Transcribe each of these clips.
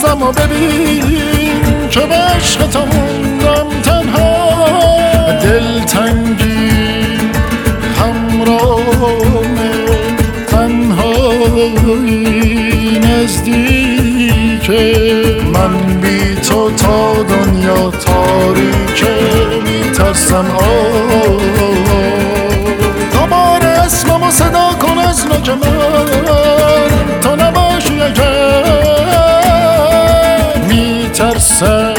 هستم و ببین که به عشق تو موندم تنها. دلتنگی همراهمه، تنهایی نزدیکه، من بی تو تا دنیا تاریکه. میترسم دوباره اسممو صدا کن از نوک من، تو نباشی اگر. میترسم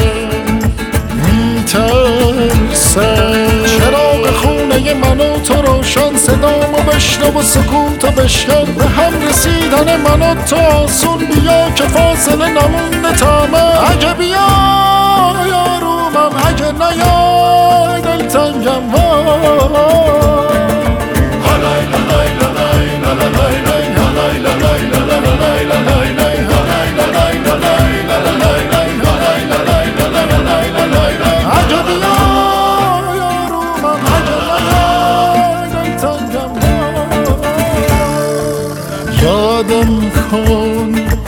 چراغ خونه من و تو روشن، صدامو بشنو و سکوتو بشکن. به هم رسیدن من و تو آسون، بیا که فاصله نمونده تا من. اگه بیای آرومم، اگه نیای دلتنگم. یادم کن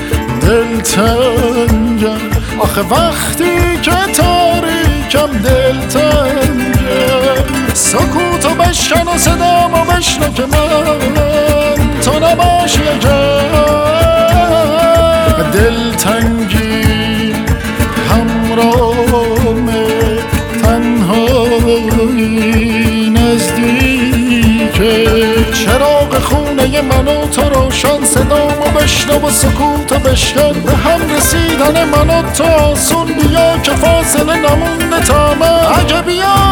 دلتنگم، آخه وقتی که تاریکم دلتنگم. سکوتو بشکن و صدامو بشنو که من تو نباشی اگر. دلتنگی همراهمه، تنهایی نزدیکه، چراغ خونه من و تو روشن، صدامو بشنو و سکوتو بشکن. به هم رسیدن من و تو آسون، بیا که فاصله نمونده تا من. اگه بیا